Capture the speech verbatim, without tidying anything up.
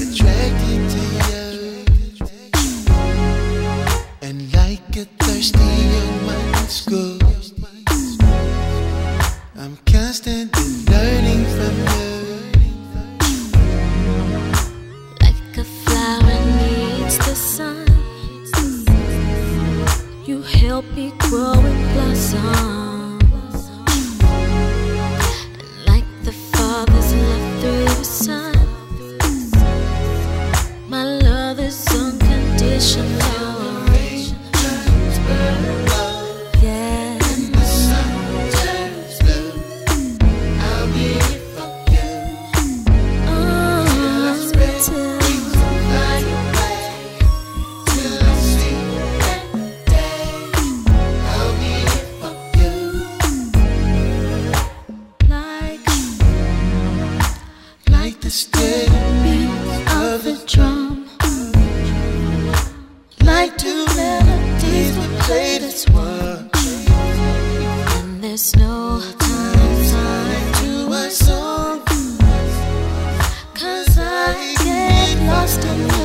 attracted to you, and like a thirsty young man in school, I'm constantly learning from you. Like a flower needs the sun, you help me grow and blossom. And like the Father's love through the Son, my love is unconditional. Yeah. And the sun turns blue, I'll be here for you. Oh, Till I spread wings and fly away, till I see that day, I'll be here for you. like, Like the steady beat of the drum, like two melodies we played as one. and there's no time, time To a song, cause I get lost in